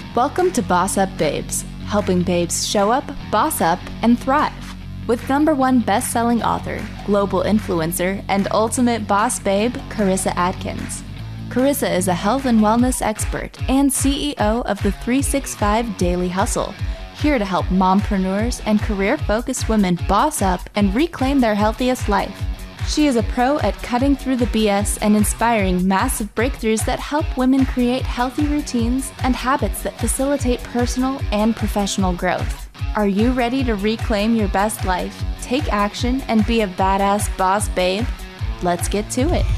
Welcome to Boss Up Babes, helping babes show up, boss up, and thrive. With #1 best-selling author, global influencer, and ultimate boss babe, Carissa Adkins. Carissa is a health and wellness expert and CEO of the 365 Daily Hustle, here to help mompreneurs and career-focused women boss up and reclaim their healthiest life. She is a pro at cutting through the BS and inspiring massive breakthroughs that help women create healthy routines and habits that facilitate personal and professional growth. Are you ready to reclaim your best life, take action, and be a badass boss babe? Let's get to it.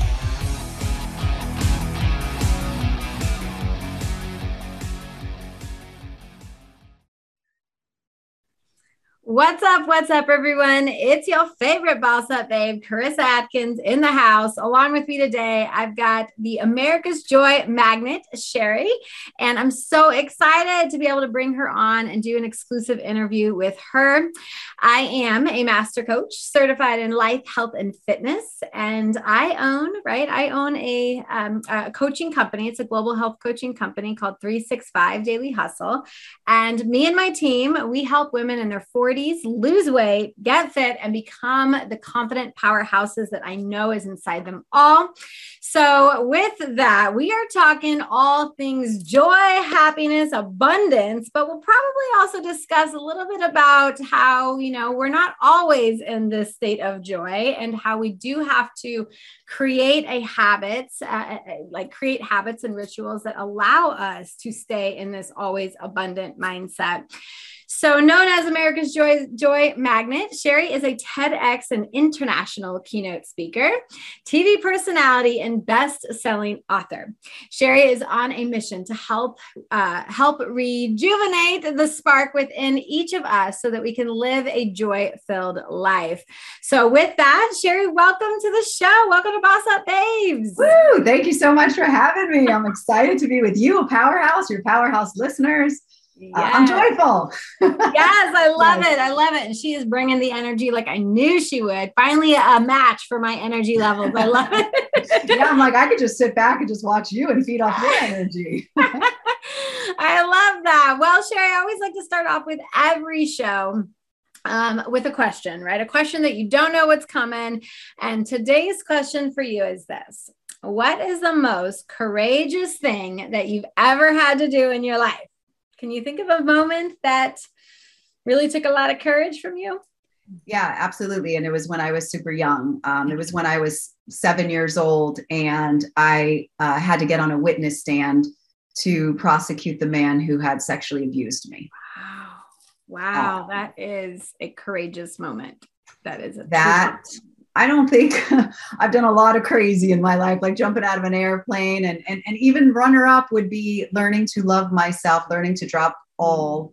What's up, everyone? It's your favorite boss up babe, Carissa Adkins, in the house. Along with me today, I've got the America's Joy magnet, Sherry, and I'm so excited to be able to bring her on and do an exclusive interview with her. I am a master coach, certified in life, health, and fitness, and I own a coaching company. It's a global health coaching company called 365 Daily Hustle, and me and my team, we help women in their 40s lose weight, get fit, and become the confident powerhouses that I know is inside them all. So with that, we are talking all things joy, happiness, abundance, but we'll probably also discuss a little bit about how, we're not always in this state of joy and how we do have to create habits and rituals that allow us to stay in this always abundant mindset. So known as America's Joy Magnet, Sherry is a TEDx and international keynote speaker, TV personality, and best-selling author. Sherry is on a mission to help rejuvenate the spark within each of us so that we can live a joy-filled life. So with that, Sherry, welcome to the show. Welcome to Boss Up Babes. Woo! Thank you so much for having me. I'm excited to be with you, a powerhouse, your powerhouse listeners. Yes. I'm joyful. Yes, I love it. I love it. And she is bringing the energy like I knew she would. Finally, a match for my energy levels. I love it. Yeah, I'm like, I could just sit back and just watch you and feed off your energy. I love that. Well, Sherry, I always like to start off with every show with a question, right? A question that you don't know what's coming. And today's question for you is this. What is the most courageous thing that you've ever had to do in your life? Can you think of a moment that really took a lot of courage from you? Yeah, absolutely. And it was when I was super young. It was when I was 7 years old and I had to get on a witness stand to prosecute the man who had sexually abused me. Wow. That is a courageous moment. That is I don't think I've done a lot of crazy in my life, like jumping out of an airplane and even runner up would be learning to love myself, learning to drop all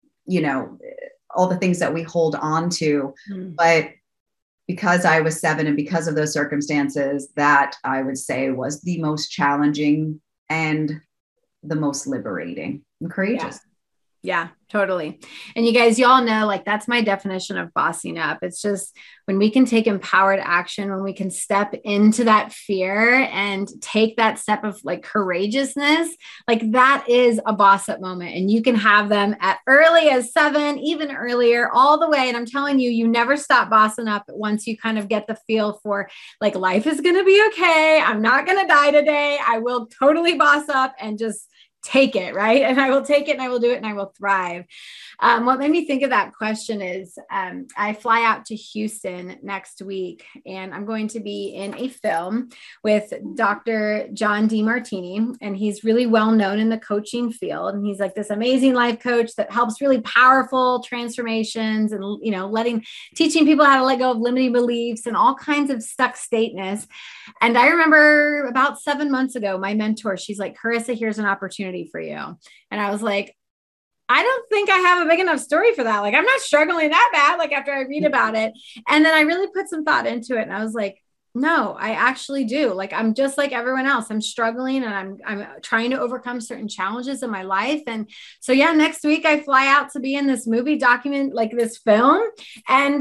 the things that we hold on to. But because I was 7 and because of those circumstances, that I would say was the most challenging and the most liberating and courageous. Yeah, totally. And you guys, y'all know, like, that's my definition of bossing up. It's just when we can take empowered action, when we can step into that fear and take that step of like courageousness, like that is a boss up moment. And you can have them at early as 7, even earlier, all the way. And I'm telling you, you never stop bossing up once you kind of get the feel for like, life is going to be okay. I'm not going to die today. I will totally boss up and just take it, right? And I will take it and I will do it and I will thrive. What made me think of that question is I fly out to Houston next week and I'm going to be in a film with Dr. John Demartini, and he's really well known in the coaching field. And he's like this amazing life coach that helps really powerful transformations and, teaching people how to let go of limiting beliefs and all kinds of stuck stateness. And I remember about 7 months ago, my mentor, she's like, Carissa, here's an opportunity for you. And I was like, I don't think I have a big enough story for that. Like, I'm not struggling that bad. Like after I read about it. And then I really put some thought into it. And I was like, no, I actually do. Like, I'm just like everyone else. I'm struggling and I'm trying to overcome certain challenges in my life. And so, yeah, next week I fly out to be in this movie document, like this film. And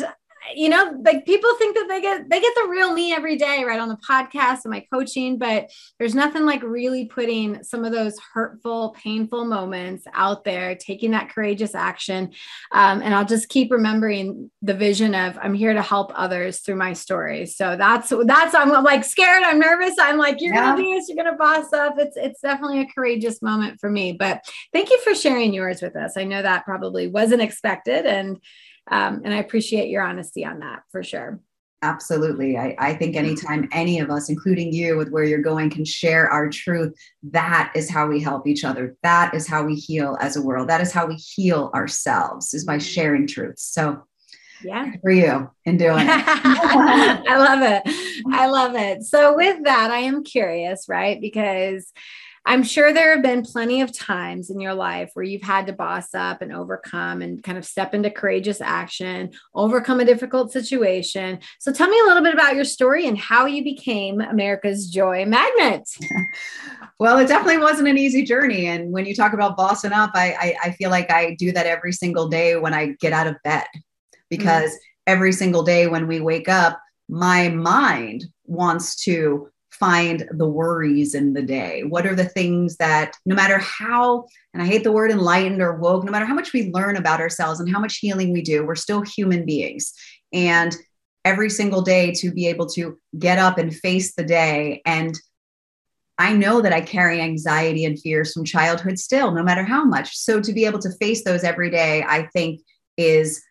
like people think that they get the real me every day, right, on the podcast and my coaching, but there's nothing like really putting some of those hurtful, painful moments out there, taking that courageous action. And I'll just keep remembering the vision of I'm here to help others through my story. So that's I'm like scared. I'm nervous. I'm like, you're going to do this. You're going to boss up. It's definitely a courageous moment for me, but thank you for sharing yours with us. I know that probably wasn't expected. And I appreciate your honesty on that for sure. Absolutely. I think anytime any of us, including you with where you're going, can share our truth, that is how we help each other. That is how we heal as a world. That is how we heal ourselves, is by sharing truth. So yeah, for you in doing it. I love it. I love it. So with that, I am curious, right? Because I'm sure there have been plenty of times in your life where you've had to boss up and overcome and kind of step into courageous action, overcome a difficult situation. So tell me a little bit about your story and how you became America's Joy Magnet. Well, it definitely wasn't an easy journey. And when you talk about bossing up, I feel like I do that every single day when I get out of bed, because every single day when we wake up, my mind wants to find the worries in the day. What are the things that, no matter how, and I hate the word enlightened or woke, no matter how much we learn about ourselves and how much healing we do, we're still human beings. And every single day to be able to get up and face the day. And I know that I carry anxiety and fears from childhood still, no matter how much. So to be able to face those every day, I think is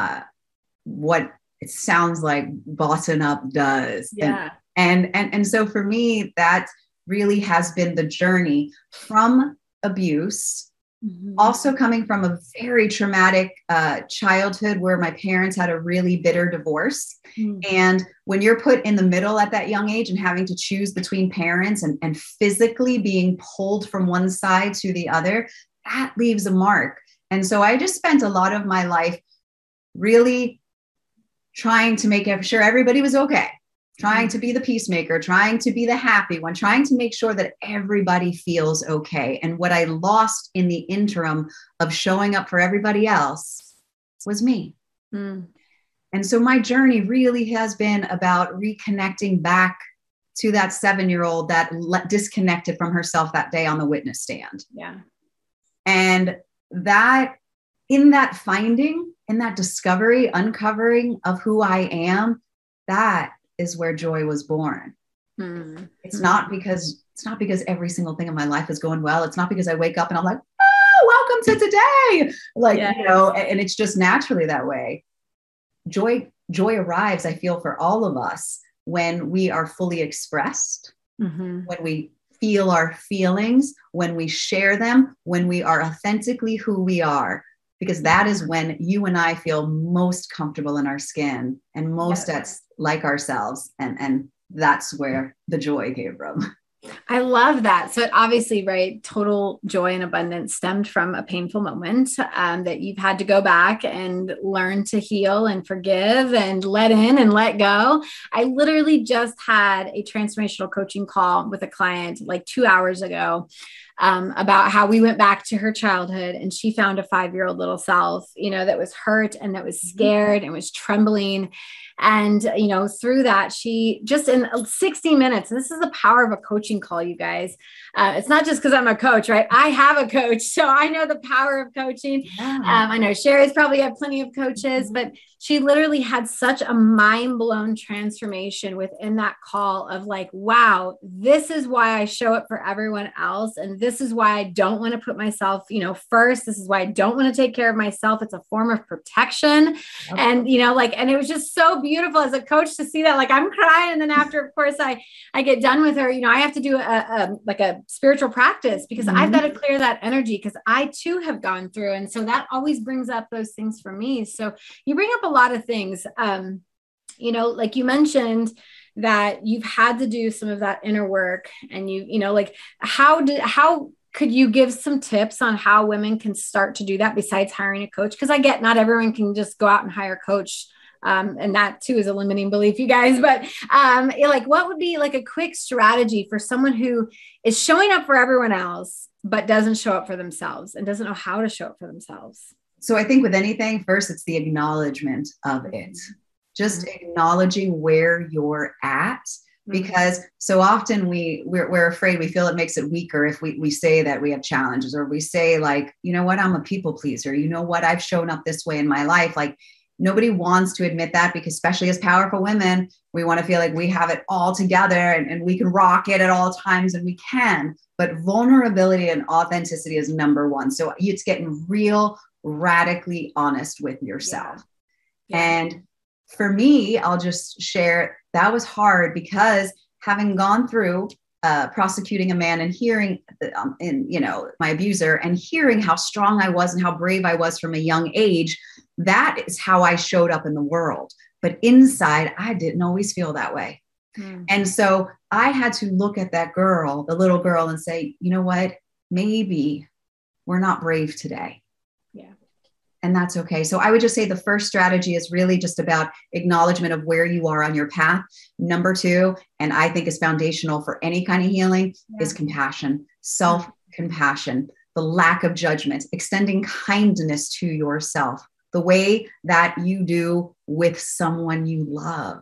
what it sounds like bossing up does. Yeah. And so for me, that really has been the journey from abuse, also coming from a very traumatic childhood where my parents had a really bitter divorce. And when you're put in the middle at that young age and having to choose between parents and physically being pulled from one side to the other, that leaves a mark. And so I just spent a lot of my life really trying to make sure everybody was okay. Trying to be the peacemaker, trying to be the happy one, trying to make sure that everybody feels okay. And what I lost in the interim of showing up for everybody else was me. And so my journey really has been about reconnecting back to that 7-year-old that disconnected from herself that day on the witness stand. Yeah. And that, in that finding, in that discovery, uncovering of who I am, that is where joy was born. It's not because every single thing in my life is going well. It's not because I wake up and I'm like, oh, welcome to today. Like, and it's just naturally that way. Joy arrives, I feel, for all of us when we are fully expressed, when we feel our feelings, when we share them, when we are authentically who we are. Because that is when you and I feel most comfortable in our skin and most like ourselves. And that's where the joy came from. I love that. So it obviously, right, total joy and abundance stemmed from a painful moment that you've had to go back and learn to heal and forgive and let in and let go. I literally just had a transformational coaching call with a client like 2 hours ago about how we went back to her childhood and she found a 5-year-old little self, that was hurt and that was scared and was trembling. And, through that, she just in 60 minutes, this is the power of a coaching call, you guys. It's not just because I'm a coach, right? I have a coach, so I know the power of coaching. Yeah. I know Sherry's probably had plenty of coaches, but she literally had such a mind-blown transformation within that call of like, wow, this is why I show up for everyone else. And this is why I don't want to put myself, first. This is why I don't want to take care of myself. It's a form of protection. Okay. And, and it was just so beautiful as a coach to see that. Like, I'm crying. And then after, of course, I get done with her, I have to do a spiritual practice because I've got to clear that energy because I too have gone through. And so that always brings up those things for me. So you bring up a lot of things, like you mentioned that you've had to do some of that inner work and how could you give some tips on how women can start to do that besides hiring a coach? Because I get not everyone can just go out and hire a coach. And that too is a limiting belief, you guys, but what would be like a quick strategy for someone who is showing up for everyone else, but doesn't show up for themselves and doesn't know how to show up for themselves? So I think with anything, first, it's the acknowledgement of it. just acknowledging where you're at. Because so often we're afraid, we feel it makes it weaker if we say that we have challenges, or we say like, you know what, I'm a people pleaser. You know what, I've shown up this way in my life. Like nobody wants to admit that, because especially as powerful women, we want to feel like we have it all together and we can rock it at all times, and we can. But vulnerability and authenticity is number one. So it's getting real, radically honest with yourself. Yeah. And for me, I'll just share, that was hard because having gone through prosecuting a man and hearing my abuser, and hearing how strong I was and how brave I was from a young age, that is how I showed up in the world. But inside, I didn't always feel that way. And so I had to look at that girl, the little girl, and say, you know what, maybe we're not brave today. And that's okay. So I would just say the first strategy is really just about acknowledgement of where you are on your path. Number two, and I think is foundational for any kind of healing, is compassion, self-compassion, the lack of judgment, extending kindness to yourself, the way that you do with someone you love.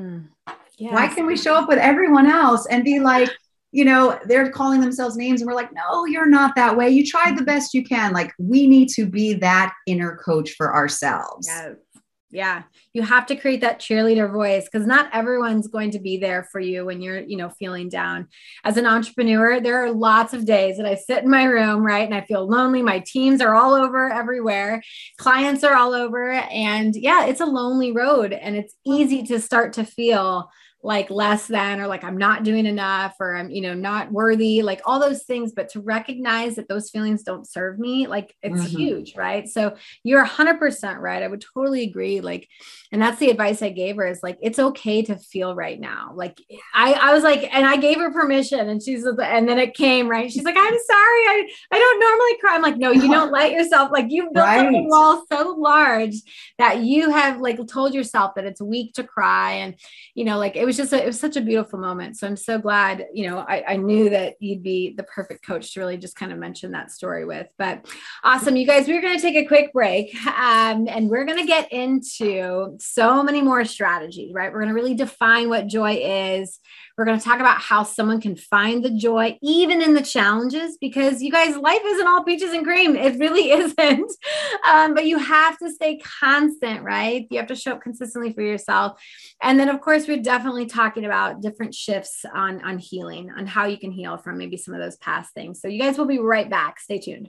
Yes. Why can't we show up with everyone else and be like, they're calling themselves names and we're like, no, you're not that way. You tried the best you can. Like, we need to be that inner coach for ourselves. Yes. Yeah. You have to create that cheerleader voice, because not everyone's going to be there for you when you're, feeling down. As an entrepreneur, there are lots of days that I sit in my room, right? And I feel lonely. My teams are all over everywhere. Clients are all over. And yeah, it's a lonely road, and it's easy to start to feel like less than, or like I'm not doing enough, or I'm, not worthy, like all those things. But to recognize that those feelings don't serve me, like it's huge, right? So you're 100% right. I would totally agree. Like, and that's the advice I gave her, is like, it's okay to feel right now. Like I was like, and I gave her permission, and and then it came, right? She's like, I'm sorry. I don't normally cry. I'm like, no, you don't let yourself, like you've built up a wall so large that you have like told yourself that it's weak to cry. And, like it was such a beautiful moment. So I'm so glad, I knew that you'd be the perfect coach to really just kind of mention that story with. But awesome. You guys, we're going to take a quick break and we're going to get into so many more strategies, right? We're going to really define what joy is. We're going to talk about how someone can find the joy even in the challenges, because you guys, life isn't all peaches and cream. It really isn't. But you have to stay constant, right? You have to show up consistently for yourself. And then of course, we're definitely talking about different shifts on healing, on how you can heal from maybe some of those past things. So you guys will be right back. Stay tuned.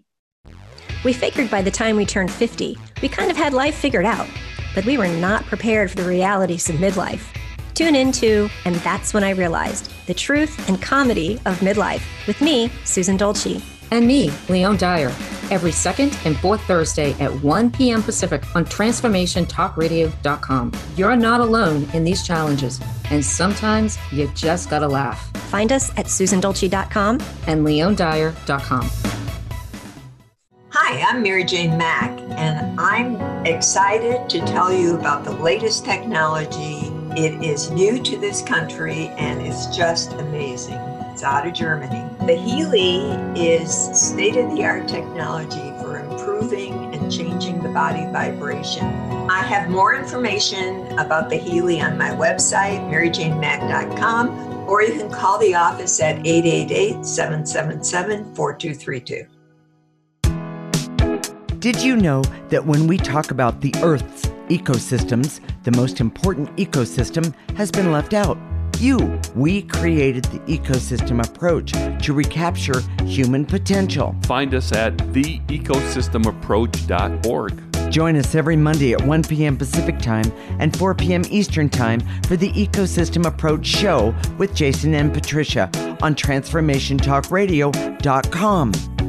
We figured by the time we turned 50, we kind of had life figured out, but we were not prepared for the realities of midlife. Tune into And That's When I Realized, the truth and comedy of midlife, with me, Susan Dolce. And me, Leone Dyer, every second and fourth Thursday at 1 p.m. Pacific on TransformationTalkRadio.com. You're not alone in these challenges, and sometimes you just gotta laugh. Find us at SusanDolce.com and LeoneDyer.com. Hi, I'm Mary Jane Mack, and I'm excited to tell you about the latest technology. It is new to this country, and it's just amazing. It's out of Germany. The Healy is state-of-the-art technology for improving and changing the body vibration. I have more information about the Healy on my website, maryjanemack.com, or you can call the office at 888-777-4232. Did you know that when we talk about the Earth's ecosystems, the most important ecosystem has been left out? We created the ecosystem approach to recapture human potential. Find us at theecosystemapproach.org. Join us every Monday at 1 p.m. Pacific Time and 4 p.m. Eastern Time for the Ecosystem Approach Show with Jason and Patricia on TransformationTalkRadio.com.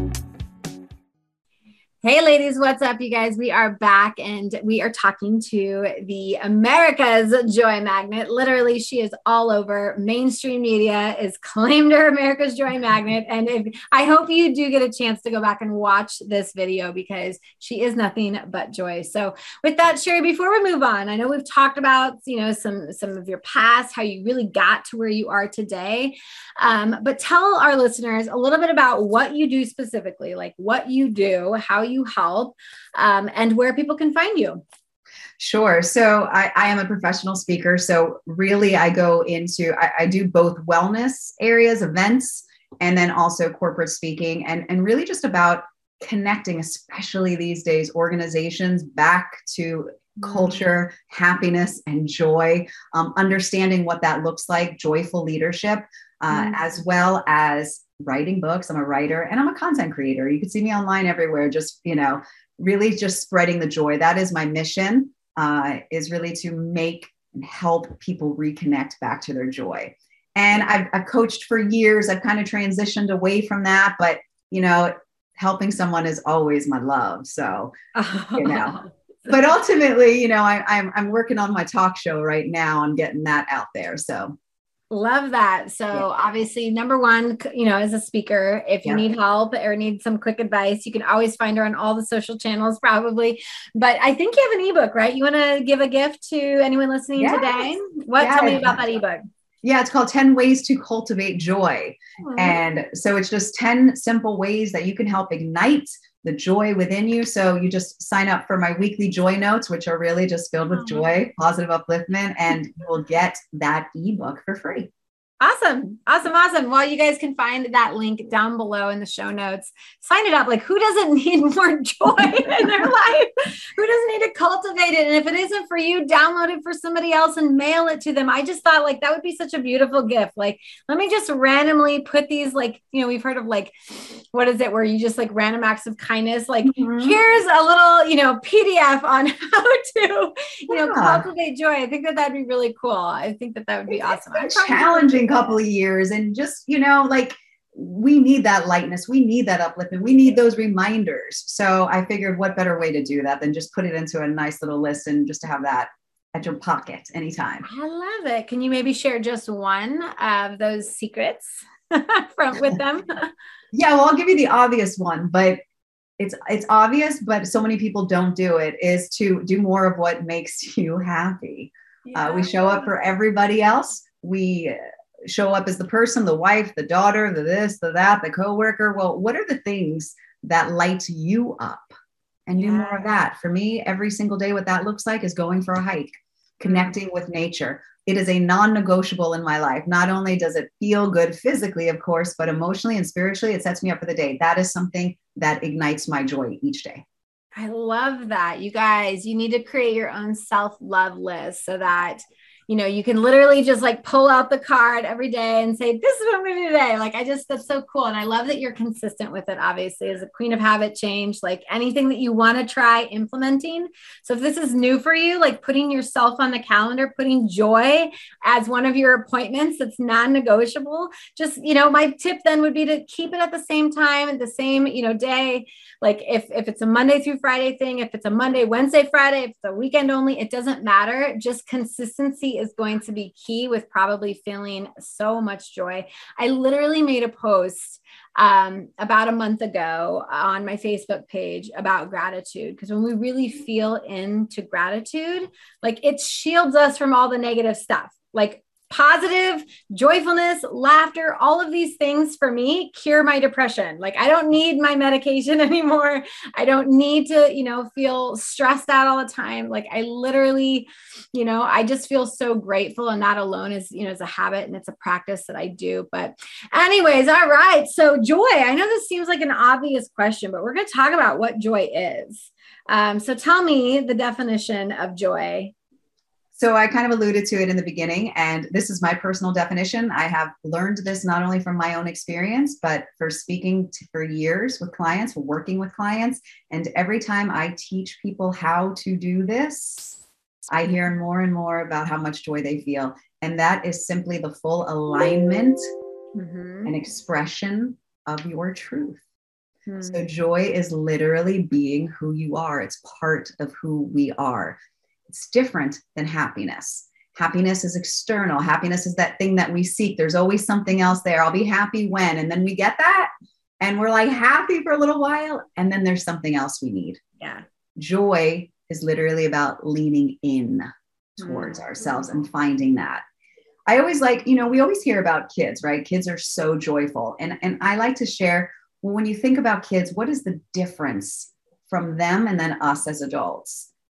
Hey ladies, what's up, you guys? We are back and we are talking to the America's Joy Magnet. Literally, she is all over. Mainstream media is claimed her America's Joy Magnet. And I hope you do get a chance to go back and watch this video, because she is nothing but joy. So with that, Sherry, before we move on, I know we've talked about, some of your past, how you really got to where you are today. But tell our listeners a little bit about what you do specifically, like what you do, how you help, and where people can find you. Sure. So I am a professional speaker. So really I go into, I do both wellness areas, events, and then also corporate speaking and really just about connecting, especially these days, organizations back to culture, happiness, and joy, understanding what that looks like, joyful leadership, as well as writing books. I'm a writer and I'm a content creator. You can see me online everywhere, just, really just spreading the joy. That is my mission, is really to make and help people reconnect back to their joy. And I've coached for years. I've kind of transitioned away from that, but, helping someone is always my love. So, but ultimately, I'm working on my talk show right now. I'm getting that out there. So love that. So obviously, number one, as a speaker, if you need help or need some quick advice, you can always find her on all the social channels probably. But I think you have an ebook, right? You want to give a gift to anyone listening today? Tell me about that ebook. Yeah, it's called 10 Ways to Cultivate Joy. And so it's just 10 simple ways that you can help ignite the joy within you. So you just sign up for my weekly joy notes, which are really just filled with joy, positive upliftment, and you will get that ebook for free. Awesome. Well, you guys can find that link down below in the show notes. Sign it up. Like, who doesn't need more joy in their life? Who doesn't need to cultivate it? And if it isn't for you, download it for somebody else and mail it to them. I just thought that would be such a beautiful gift. Like, let me just randomly put these, we've heard of what is it where you just random acts of kindness? Here's a little, PDF on how to, cultivate joy. I think that'd be really cool. I think that would be awesome. It's challenging couple of years, and just we need that lightness, we need that upliftment, we need those reminders. So I figured what better way to do that than just put it into a nice little list and just to have that at your pocket anytime. I love it. Can you maybe share just one of those secrets with them? Yeah, well, I'll give you the obvious one, but it's obvious, but so many people don't do it, is to do more of what makes you happy. We show up for everybody else. We show up as the person, the wife, the daughter, the this, the that, the coworker. Well, what are the things that light you up? And do more of that. For me, every single day, what that looks like is going for a hike, connecting with nature. It is a non-negotiable in my life. Not only does it feel good physically, of course, but emotionally and spiritually, it sets me up for the day. That is something that ignites my joy each day. I love that. You guys, you need to create your own self-love list so that you can literally just pull out the card every day and say, this is what I'm going to do today. That's so cool. And I love that you're consistent with it, obviously, as a queen of habit change, anything that you want to try implementing. So if this is new for you, putting yourself on the calendar, putting joy as one of your appointments, that's non-negotiable. Just, my tip then would be to keep it at the same time at the same, day. If it's a Monday through Friday thing, if it's a Monday, Wednesday, Friday, if it's a weekend only, it doesn't matter. Just consistency is going to be key with probably feeling so much joy. I literally made a post about a month ago on my Facebook page about gratitude, because when we really feel into gratitude, it shields us from all the negative stuff. Positive, joyfulness, laughter, all of these things for me cure my depression. I don't need my medication anymore. I don't need to, feel stressed out all the time. I literally, I just feel so grateful, and that alone is, is a habit and it's a practice that I do. But anyways, all right. So joy, I know this seems like an obvious question, but we're going to talk about what joy is. So tell me the definition of joy. So I kind of alluded to it in the beginning, and this is my personal definition. I have learned this not only from my own experience, but for speaking for years with clients, for working with clients. And every time I teach people how to do this, I hear more and more about how much joy they feel. And that is simply the full alignment and expression of your truth. So joy is literally being who you are. It's part of who we are. It's different than happiness. Happiness is external. Happiness is that thing that we seek. There's always something else there. I'll be happy when, and then we get that and we're happy for a little while. And then there's something else we need. Yeah. Joy is literally about leaning in towards ourselves and finding that. I always we always hear about kids, right? Kids are so joyful. And I like to share, well, when you think about kids, what is the difference from them and then us as adults?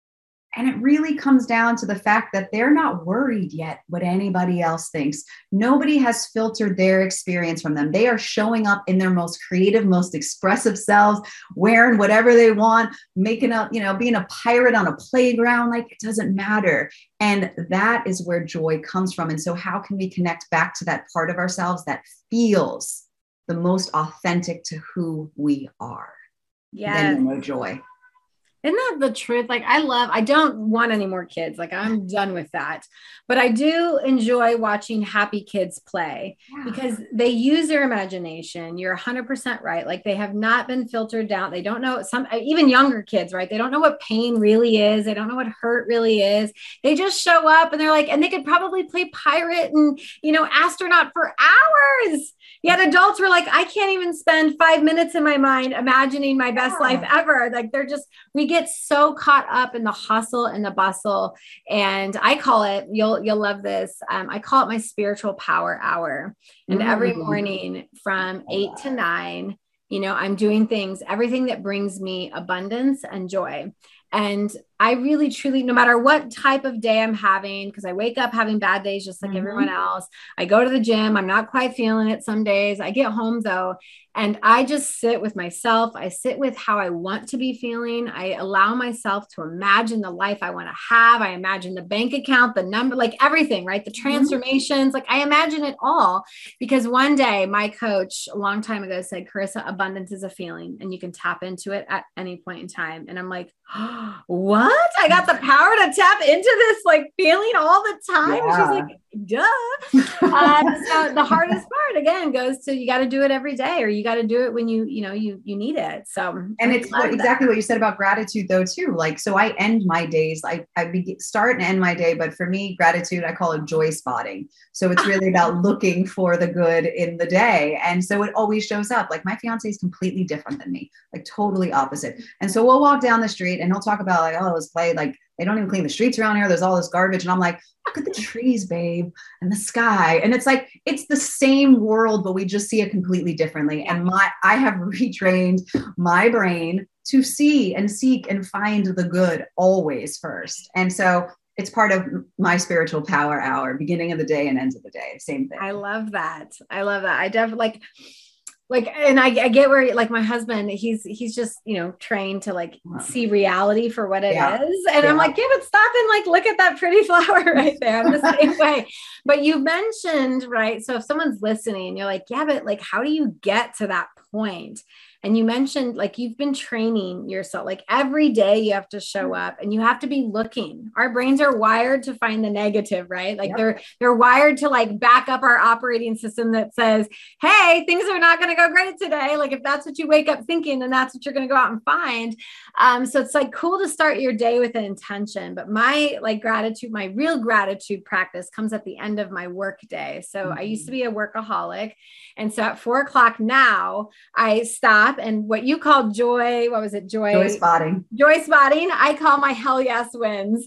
And it really comes down to the fact that they're not worried yet what anybody else thinks. Nobody has filtered their experience from them. They are showing up in their most creative, most expressive selves, wearing whatever they want, making up, being a pirate on a playground. Like, it doesn't matter. And that is where joy comes from. And so how can we connect back to that part of ourselves that feels the most authentic to who we are? Yeah. Then you know joy. Isn't that the truth? Like, I don't want any more kids. Like, I'm done with that. But I do enjoy watching happy kids play because they use their imagination. You're 100% right. Like, they have not been filtered down. They don't know even younger kids, right? They don't know what pain really is. They don't know what hurt really is. They just show up and they're like, and they could probably play pirate and, astronaut for hours. Yet adults were like, I can't even spend 5 minutes in my mind imagining my best life ever. Like, we get so caught up in the hustle and the bustle. And I call it, you'll love this. I call it my spiritual power hour. And every morning from 8 to 9, I'm doing everything that brings me abundance and joy. And I really, truly, no matter what type of day I'm having, because I wake up having bad days, just like everyone else, I go to the gym. I'm not quite feeling it some days. I get home though, and I just sit with myself. I sit with how I want to be feeling. I allow myself to imagine the life I want to have. I imagine the bank account, the number, like everything, right? The transformations, like I imagine it all, because one day my coach a long time ago said, Carissa, abundance is a feeling and you can tap into it at any point in time. And I'm like, oh, what? I got the power to tap into this like feeling all the time. And she's like, duh. So the hardest part again goes to, you got to do it every day, or you got to do it when you need it. So, and it's exactly what you said about gratitude though, too. Like, so I end my days, I start and end my day, but for me, gratitude, I call it joy spotting. So it's really about looking for the good in the day. And so it always shows up. Like, my fiance is completely different than me, like totally opposite. And so we'll walk down the street and he'll talk about like, oh, let's play, like, they don't even clean the streets around here. There's all this garbage. And I'm like, look at the trees, babe, and the sky. And it's like, it's the same world, but we just see it completely differently. And I have retrained my brain to see and seek and find the good always first. And so it's part of my spiritual power hour, beginning of the day and end of the day. Same thing. I love that. I definitely like, and I get where, like, my husband, he's just, trained to like see reality for what it is. And I'm like, but stop and like, look at that pretty flower right there. I'm the same way. But you mentioned, right? So if someone's listening, you're like, yeah, but like, how do you get to that point? And you mentioned like, you've been training yourself, like every day you have to show up and you have to be looking. Our brains are wired to find the negative, right? Like they're wired to like back up our operating system that says, hey, things are not going to go great today. Like, if that's what you wake up thinking, then that's what you're going to go out and find. So it's like cool to start your day with an intention, but my real gratitude practice comes at the end of my work day. So I used to be a workaholic. And so at 4:00 now I stop, and what you call joy spotting. I call my hell yes wins.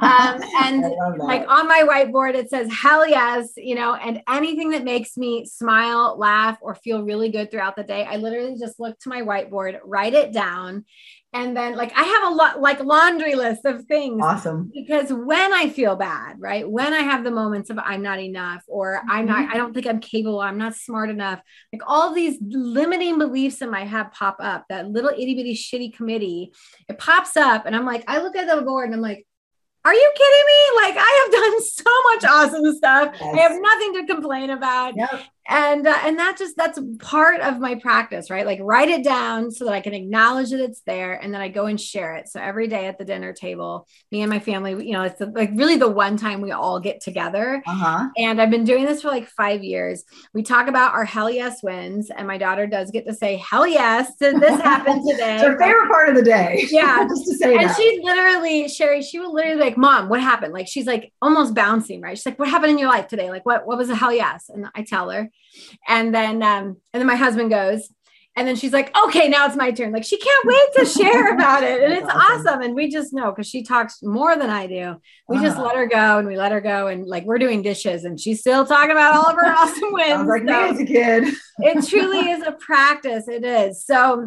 And like on my whiteboard, it says hell yes, and anything that makes me smile, laugh, or feel really good throughout the day, I literally just look to my whiteboard, write it down. And then like, I have a lot, like laundry list of things. Awesome. Because when I feel bad, right? When I have the moments of I'm not enough, or I don't think I'm capable, I'm not smart enough. Like all these limiting beliefs in my head pop up, that little itty bitty shitty committee, it pops up. And I'm like, I look at the board and I'm like, are you kidding me? Like, I have done so much awesome stuff. Yes. I have nothing to complain about. Yep. And that's part of my practice, right? Like, write it down so that I can acknowledge that it's there. And then I go and share it. So every day at the dinner table, me and my family, it's like really the one time we all get together. And I've been doing this for like 5 years. We talk about our hell yes wins, and my daughter does get to say, hell yes, this happened today. It's her favorite part of the day. Yeah. Just to say and that. she's literally, Sherry, she will literally be like, Mom, what happened? Like, she's like almost bouncing, right? She's like, what happened in your life today? Like, what was a hell yes? And I tell her. And then my husband goes, and then she's like, okay, now it's my turn. Like, she can't wait to share about it. And it's awesome. And we just know, because she talks more than I do. We just let her go, and we let her go. And like, we're doing dishes and she's still talking about all of her awesome wins. Sounds like me as a kid. It truly is a practice. It is. So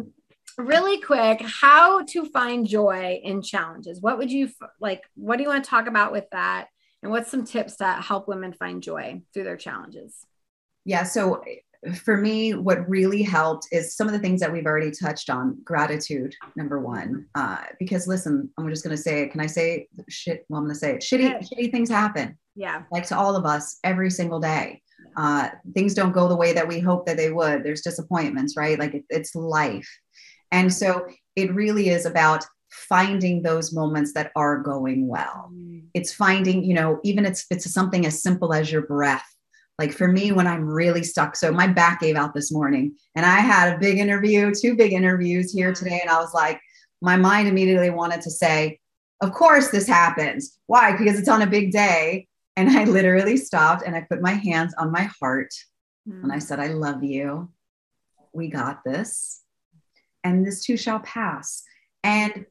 really quick, how to find joy in challenges. What would you like? What do you want to talk about with that? And what's some tips that help women find joy through their challenges? Yeah. So for me, what really helped is some of the things that we've already touched on. Gratitude, number one. Because listen, I'm just going to say it. Can I say shit? Well, I'm going to say it. Shitty things happen. Yeah. Like to all of us every single day. Things don't go the way that we hope that they would. There's disappointments, right? Like it's life. And so it really is about finding those moments that are going well. It's finding, even it's something as simple as your breath. Like for me, when I'm really stuck, so my back gave out this morning and I had a big interview, 2 big interviews here today. And I was like, my mind immediately wanted to say, of course this happens. Why? Because it's on a big day. And I literally stopped and I put my hands on my heart and I said, I love you. We got this. And this too shall pass. And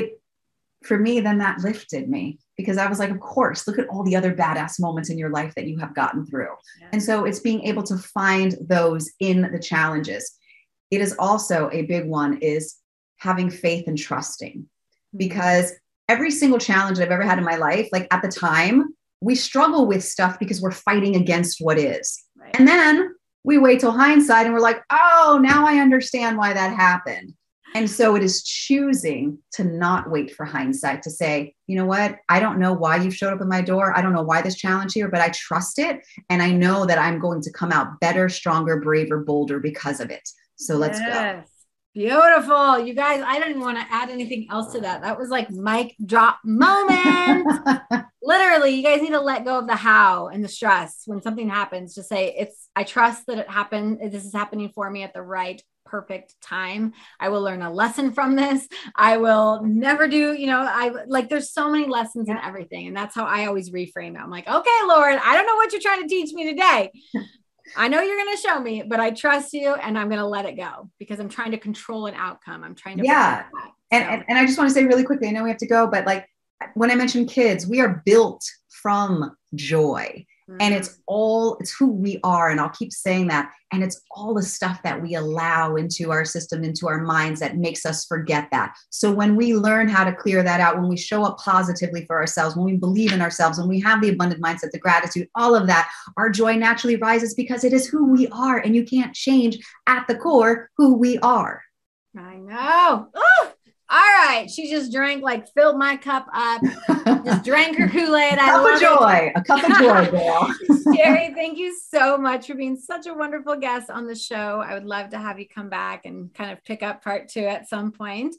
for me, then that lifted me because I was like, of course, look at all the other badass moments in your life that you have gotten through. Yeah. And so it's being able to find those in the challenges. It is also a big one is having faith and trusting, because every single challenge that I've ever had in my life, like at the time, we struggle with stuff because we're fighting against what is. Right. And then we wait till hindsight and we're like, oh, now I understand why that happened. And so it is choosing to not wait for hindsight to say, you know what? I don't know why you've showed up at my door. I don't know why this challenge here, but I trust it. And I know that I'm going to come out better, stronger, braver, bolder because of it. So let's go. Beautiful. You guys, I didn't want to add anything else to that. That was like mic drop moment. Literally, you guys need to let go of the how and the stress. When something happens, just say, I trust that it happened. This is happening for me at the right, perfect time. I will learn a lesson from this. I will never do, there's so many lessons in everything. And that's how I always reframe it. I'm like, okay, Lord, I don't know what you're trying to teach me today. I know you're going to show me, but I trust you and I'm going to let it go because I'm trying to control an outcome. I'm trying to. Yeah. And I just want to say really quickly, I know we have to go, but like when I mentioned kids, we are built from joy. And it's who we are. And I'll keep saying that. And it's all the stuff that we allow into our system, into our minds that makes us forget that. So when we learn how to clear that out, when we show up positively for ourselves, when we believe in ourselves, when we have the abundant mindset, the gratitude, all of that, our joy naturally rises because it is who we are. And you can't change at the core who we are. I know. Ooh. All right. She just filled my cup up, just drank her Kool-Aid. A cup of joy, girl. Sherry, thank you so much for being such a wonderful guest on the show. I would love to have you come back and kind of pick up part 2 at some point.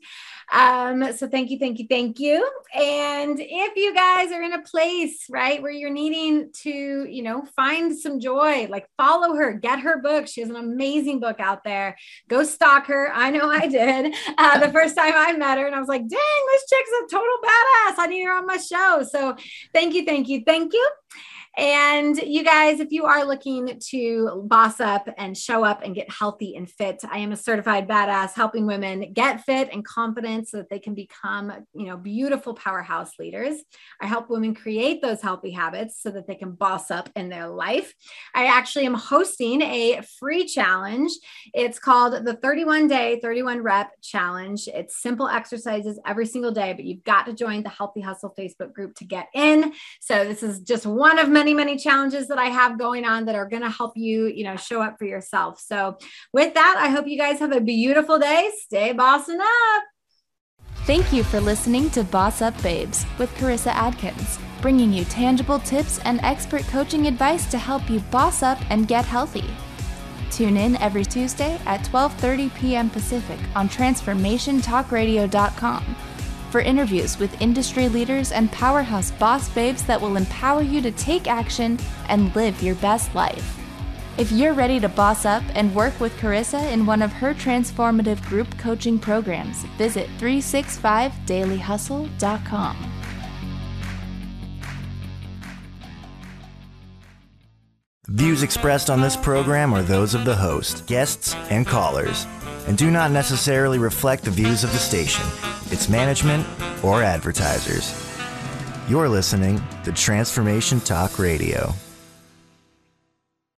So thank you. And if you guys are in a place, right, where you're needing to, find some joy, follow her, get her book. She has an amazing book out there. Go stalk her. I know I did. The first time I met her and I was like, dang, this chick's a total badass. I need her on my show. So thank you. And you guys, if you are looking to boss up and show up and get healthy and fit, I am a certified badass helping women get fit and confident so that they can become, beautiful powerhouse leaders. I help women create those healthy habits so that they can boss up in their life. I actually am hosting a free challenge. It's called the 31-day, 31-rep challenge. It's simple exercises every single day, but you've got to join the Healthy Hustle Facebook group to get in. So this is just one of many challenges that I have going on that are going to help you, show up for yourself. So with that, I hope you guys have a beautiful day. Stay bossing up. Thank you for listening to Boss Up Babes with Carissa Adkins, bringing you tangible tips and expert coaching advice to help you boss up and get healthy. Tune in every Tuesday at 12:30 p.m. Pacific on TransformationTalkRadio.com. for interviews with industry leaders and powerhouse boss babes that will empower you to take action and live your best life. If you're ready to boss up and work with Carissa in one of her transformative group coaching programs, visit 365dailyhustle.com. Views expressed on this program are those of the host, guests, and callers, and do not necessarily reflect the views of the station, its management, or advertisers. You're listening to Transformation Talk Radio.